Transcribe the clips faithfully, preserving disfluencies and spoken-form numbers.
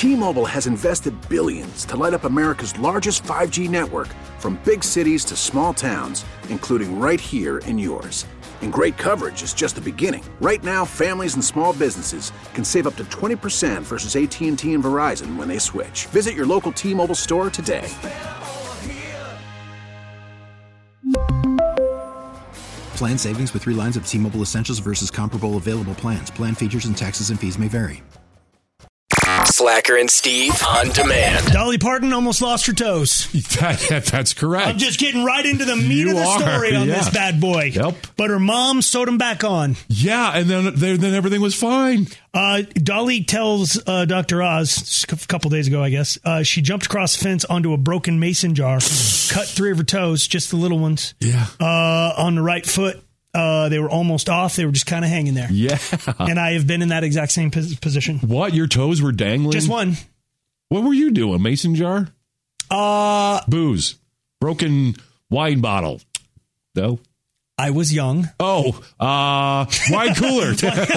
T-Mobile has invested billions to light up America's largest five G network, from big cities to small towns, including right here in yours. And great coverage is just the beginning. Right now, families and small businesses can save up to twenty percent versus A T and T and Verizon when they switch. Visit your local T-Mobile store today. Plan savings with three lines of T-Mobile Essentials versus comparable available plans. Plan features and taxes and fees may vary. Slacker and Steve on demand. Dolly Parton almost lost her toes. That, that, that's correct. I'm just getting right into the meat You of the are, story on yeah. this bad boy. Yep. But her mom sewed him back on. Yeah, and then then everything was fine. Uh, Dolly tells uh, Doctor Oz a couple days ago, I guess, uh, she jumped across the fence onto a broken mason jar, cut three of her toes, just the little ones. Yeah. Uh, on the right foot. Uh, they were almost off. They were just kind of hanging there. Yeah. And I have been in that exact same pos- position. What? Your toes were dangling? Just one. What were you doing? Mason jar? Uh, Booze. Broken wine bottle. No? I was young. Oh, uh, wine cooler.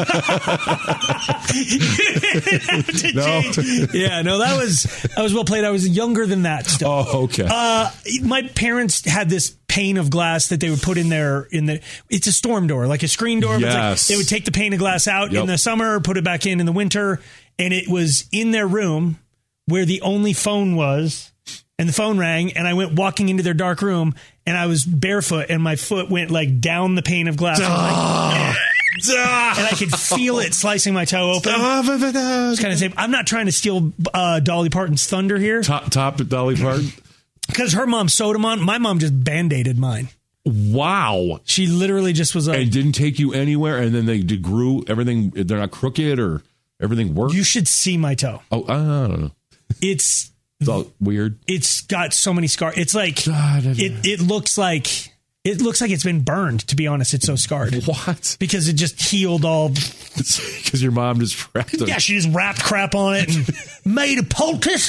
no. Yeah, no, that was that was well played. I was younger than that still. Oh, okay. Uh, my parents had this pane of glass that they would put in their in the. It's a storm door, like a screen door. But Yes. it's like they would take the pane of glass out Yep. in the summer, put it back in in the winter, and it was in their room where the only phone was. And the phone rang, and I went walking into their dark room, and I was barefoot, and my foot went like down the pane of glass. I was like, and I could feel it slicing my toe open. It's kind of same. I'm not trying to steal uh, Dolly Parton's thunder here. Top, top Dolly Parton? Because her mom sewed them on. My mom just Band-Aided mine. Wow. She literally just was like... And didn't take you anywhere, and then they did grew everything, they're not crooked, or everything worked? You should see my toe. Oh, I don't know. It's... It's all weird. It's got so many scars. It's like... God, it, it looks like... It looks like it's been burned, to be honest. It's so scarred. What? Because it just healed all... Because your mom just wrapped it. Yeah, she just wrapped crap on it and made a poultice.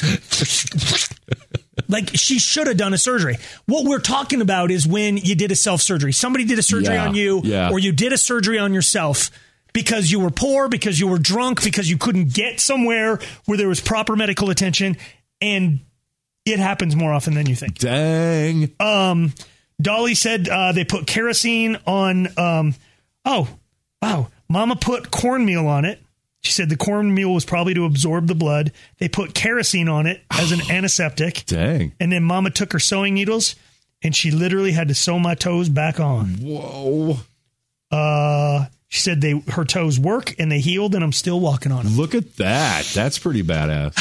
Like, she should have done a surgery. What we're talking about is when you did a self-surgery. Somebody did a surgery Yeah, on you, yeah. or you did a surgery on yourself because you were poor, because you were drunk, because you couldn't get somewhere where there was proper medical attention, and it happens more often than you think. Dang. Um, Dolly said uh, they put kerosene on... Um, oh, wow. Mama put cornmeal on it. She said the cornmeal was probably to absorb the blood. They put kerosene on it as an antiseptic. Dang. And then Mama took her sewing needles, and she literally had to sew my toes back on. Whoa. Uh, she said they her toes work, and they healed, and I'm still walking on them. Look at that. That's pretty badass.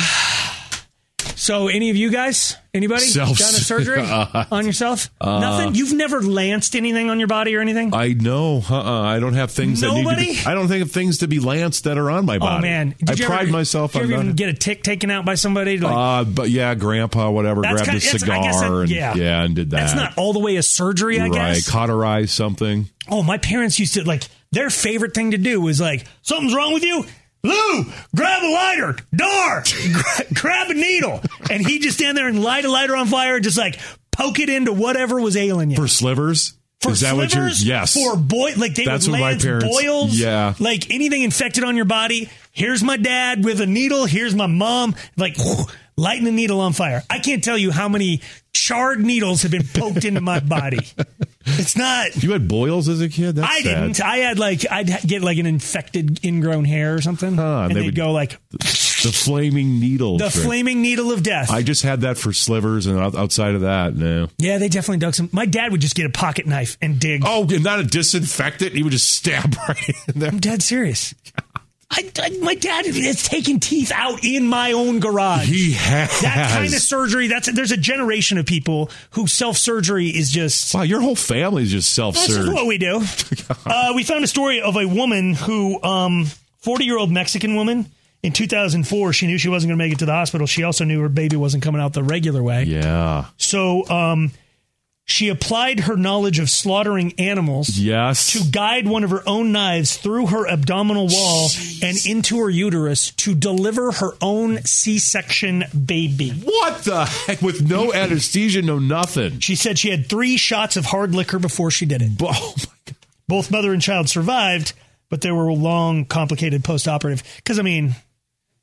So any of you guys, anybody Self- done a surgery uh, on yourself? uh, Nothing? You've never lanced anything on your body or anything? I know. Uh-uh. I don't have things Nobody? that need to be... I don't think of things to be lanced that are on my body. Oh, man. Did I you pride ever, myself did on you ever not... even get a tick taken out by somebody? Like, uh, but yeah, grandpa, whatever, That's grabbed kind- a that's- I guess cigar that- and, yeah. yeah, and did that. that's not all the way a surgery, I right. guess. Cauterize something. Oh, my parents used to, like, their favorite thing to do was like, something's wrong with you? Lou, grab a lighter. Dar, gra- grab a needle. And he'd just stand there and light a lighter on fire and just like poke it into whatever was ailing you. For slivers? For Is that what you're... slivers, Yes. For boil, like they That's would what my lance parents- boils. yeah. Like anything infected on your body. Here's my dad with a needle. Here's my mom. Like whoosh, lighting the needle on fire. I can't tell you how many charred needles have been poked into my body. It's not... You had boils as a kid? That's I sad. didn't. I had like, I'd ha- get like an infected ingrown hair or something. Huh, and they they'd would- go like... The flaming needle. The trick. flaming needle of death. I just had that for slivers, and out- outside of that, no. Yeah, they definitely dug some. My dad would just get a pocket knife and dig. Oh, and not a disinfectant? He would just stab right in there. I'm dead serious. I, I, my dad has taken teeth out in my own garage. He has. That kind of surgery, that's there's a generation of people who self-surgery is just... Wow, your whole family is just This self-surgery. is what we do. uh, we found a story of a woman who, um, forty-year-old Mexican woman, in two thousand four, she knew she wasn't going to make it to the hospital. She also knew her baby wasn't coming out the regular way. Yeah. So um, she applied her knowledge of slaughtering animals Yes. to guide one of her own knives through her abdominal wall and into her uterus to deliver her own C-section baby. What the heck? With no anesthesia, no nothing. She said she had three shots of hard liquor before she did it. Oh, my God. Both mother and child survived, but there were long, complicated post-operative. Because, I mean,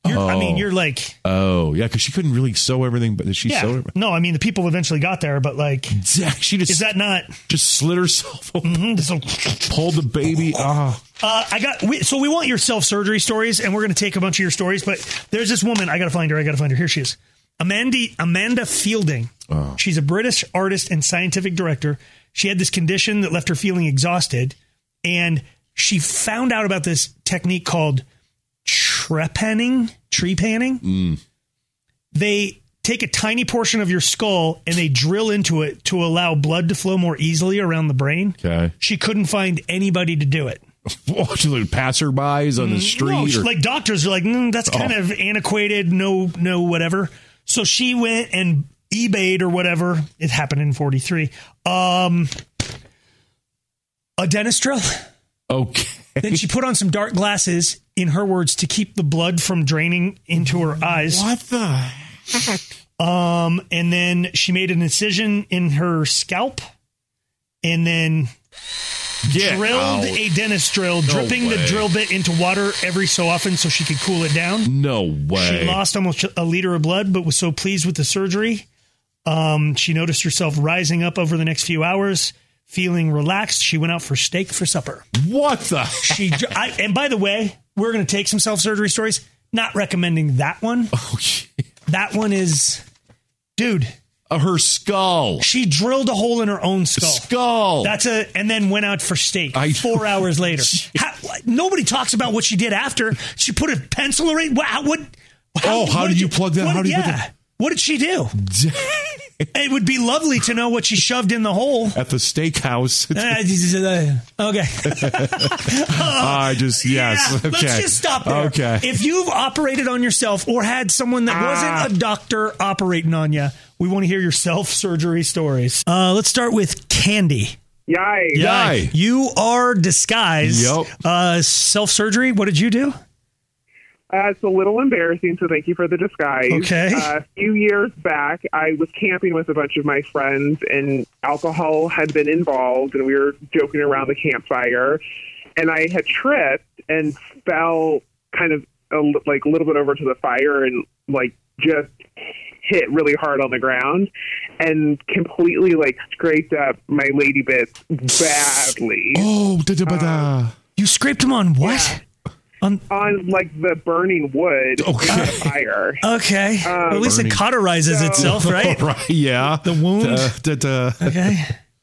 You're, Oh. I mean, you're like, Oh, yeah, because she couldn't really sew everything, but she yeah. sewed it. No, I mean, the people eventually got there, but like, She just is that not? just slid herself open, Mm, so- pulled the baby. Ah, Uh, I got we, so we want your self surgery stories, and we're going to take a bunch of your stories. But there's this woman. I got to find her. I got to find her. Here she is, Amanda Amanda Fielding. Oh. She's a British artist and scientific director. She had this condition that left her feeling exhausted, and she found out about this technique called trepanning. Trepanning. Mm. They take a tiny portion of your skull and they drill into it to allow blood to flow more easily around the brain. okay. She couldn't find anybody to do it. Oh, she like passerbys on the street. No, or- like doctors are like, mm, that's kind Oh. of antiquated. No, no, whatever. So she went and eBayed or whatever. It happened in forty-three. Um, a dentistrel. okay. Then she put on some dark glasses, in her words, to keep the blood from draining into her eyes. What the heck? Um, and then she made an incision in her scalp, and then Get drilled out. a dentist drill, dripping the way. drill bit into water every so often so she could cool it down. No way. She lost almost a liter of blood, but was so pleased with the surgery. Um, she noticed herself rising up over the next few hours, feeling relaxed. She went out for steak for supper. What the? She, I, and by the way, we're going to take some self surgery stories. Not recommending that one. Oh, shit. That one is, dude. Uh, her skull. She drilled a hole in her own skull. Skull. That's a, and then went out for steak I- four hours later. How, nobody talks about what she did after. She put a pencil around. Wow, what? Oh, how what did you plug that? What, How do you put yeah. that? What did she do? It would be lovely to know what she shoved in the hole. At the steakhouse. Uh, okay. I just, yes. Yeah, okay. let's just stop there. Okay. If you've operated on yourself or had someone that Ah. wasn't a doctor operating on you, we want to hear your self-surgery stories. Uh, let's start with Candy. Yay. Yay. You are disguised. Yep. Uh, self-surgery, what did you do? Uh, it's a little embarrassing, so thank you for the disguise. Okay. Uh, a few years back, I was camping with a bunch of my friends, and alcohol had been involved, and we were joking around the campfire. And I had tripped and fell kind of a, like a little bit over to the fire and like just hit really hard on the ground and completely like scraped up my lady bits badly. Oh, da da ba da. You scraped him on what? Yeah. On, On like the burning wood Okay. in the fire. okay. Well, at least it Burning. cauterizes So- itself, right? Right, yeah. The wound. Da, da, da. Okay.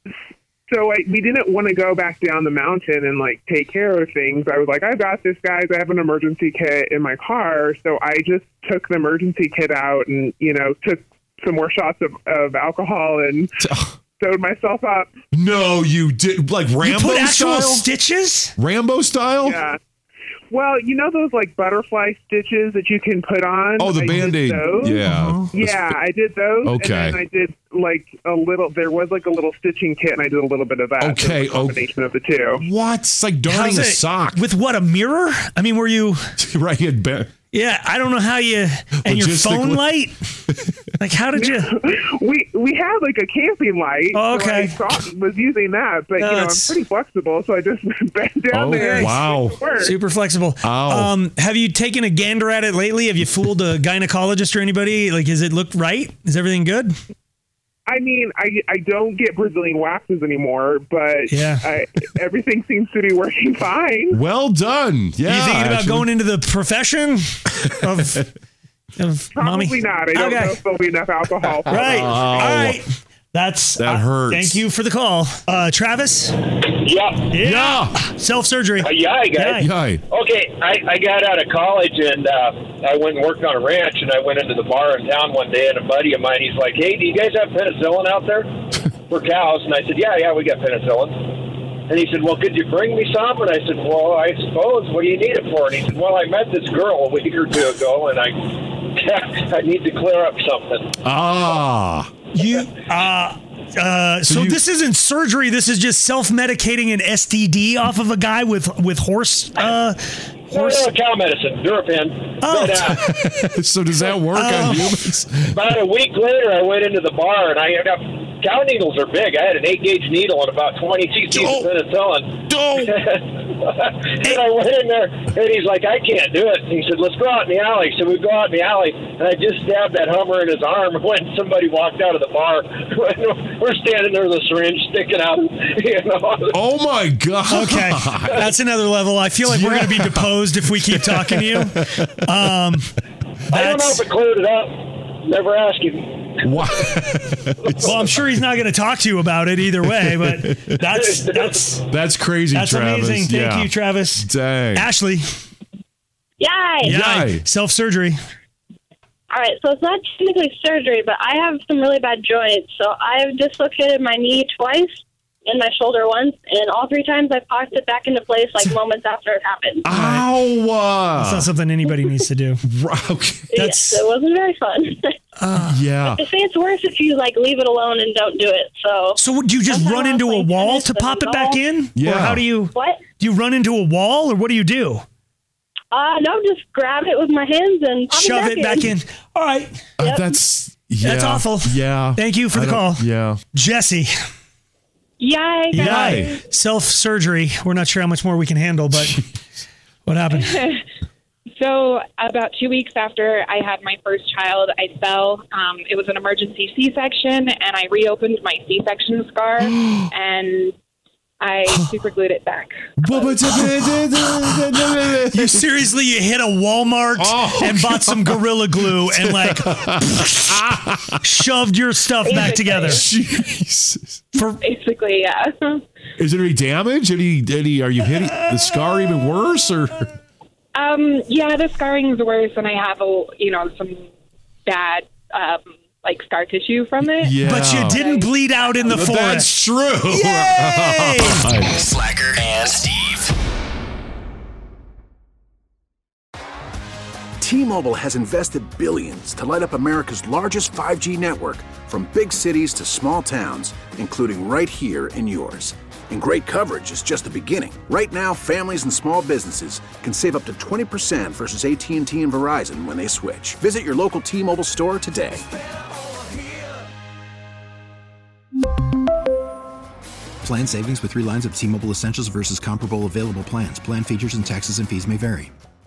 So I, we didn't want to go back down the mountain and like take care of things. I was like, I got this, guys. I have an emergency kit in my car. So I just took the emergency kit out and, you know, took some more shots of, of alcohol and sewed myself up. No, you did. Like You Rambo put actual style? stitches? Rambo style? Yeah. Well, you know those like butterfly stitches that you can put on? Oh, the I did Band-Aid. those. Yeah. Yeah, I did those. Okay. And then I did like a little, there was like a little stitching kit and I did a little bit of that. Okay, So it was a combination of the two. What? It's like darning How's a it- sock. With what, a mirror? I mean, were you... right. You had ba- Yeah, I don't know how you... And your phone Logistically- light? Like, how did you... We we had like a camping light. Oh, okay. So I thought, was using that, but No, you know I'm it's- pretty flexible, so I just bent down Oh, there. and wow. it worked. Super flexible. Ow. Um, have you taken a gander at it lately? Have you fooled a gynecologist or anybody? Like, does it look right? Is everything good? I mean, I I don't get Brazilian waxes anymore, but Yeah. I, everything seems to be working fine. Well done. Yeah. Are you thinking about actually. going into the profession of, of Probably mommy? not. I don't Okay. know if there'll be enough alcohol. For Right. that. All right. That's That uh, hurts. Thank you for the call, uh, Travis. Yeah. Yeah. Self surgery. Uh, yeah, guys. Yay. Okay, I, I got out of college and uh, I went and worked on a ranch, and I went into the bar in town one day, and a buddy of mine, he's like, hey, do you guys have penicillin out there for cows? And I said, yeah, yeah, we got penicillin. And he said, well, could you bring me some? And I said, well, I suppose. What do you need it for? And he said, well, I met this girl a week or two ago, and I I need to clear up something. Ah. You. Uh, uh, so you- this isn't surgery. This is just self-medicating an S T D off of a guy with with horse. Uh, No, horse. no, cow medicine, Durapan. Oh. But, uh, So does that work Oh. on humans? about a week later, I went into the bar, and I ended up cow needles are big. I had an eight gauge needle and about twenty cc's Oh. of penicillin. Oh. And I went in there, and he's like, I can't do it. He said, let's go out in the alley. So we go out in the alley, and I just stabbed that Hummer in his arm when somebody walked out of the bar. We're standing there with a syringe sticking out. You know? Oh, my God. Okay, that's another level. I feel like we're going to be deposed if we keep talking to you. Um, I don't know if it cleared it up. Never ask him. What? well, I'm sure he's not going to talk to you about it either way, but that's that's That's crazy, that's Travis. amazing. Thank Yeah. you, Travis. Dang. Ashley. Yay! Yay. Self surgery. All right, so it's not technically surgery, but I have some really bad joints. So I've dislocated my knee twice and my shoulder once, and all three times I've popped it back into place like moments after it happened. Ow. That's not something anybody needs to do. Okay. That's Yes, it wasn't very fun. uh, Yeah. They say it's worse if you like leave it alone and don't do it. So So do you just Sometimes run I'll into a play wall tennis to and pop it back golf. in? Yeah. Or how do you what? do you run into a wall or what do you do? Uh, no, just grab it with my hands and pop Shove it it back in. All right. Uh, Yep. that's yeah. That's awful. Yeah. Thank you for I the don't- call. Yeah. Jesse. Yay! Yay. Self surgery. We're not sure how much more we can handle, but what happened? So about two weeks after I had my first child, I fell. Um, it was an emergency C-section, and I reopened my C-section scar, and I super glued it back. You seriously, you hit a Walmart Oh, and bought some Gorilla Glue and like shoved your stuff back together. Jesus. For Basically, yeah. Is there any damage? Any, any, are you hitting the scar even worse or? Um, yeah, the scarring is worse, and I have a you know some bad um, like scar tissue from it. Yeah. But you didn't bleed out in the That's forest. true. Yay! Slacker and Steve. T-Mobile has invested billions to light up America's largest five G network, from big cities to small towns, including right here in yours. And great coverage is just the beginning. Right now, families and small businesses can save up to twenty percent versus A T and T and Verizon when they switch. Visit your local T-Mobile store today. Plan savings with three lines of T-Mobile Essentials versus comparable available plans. Plan features and taxes and fees may vary.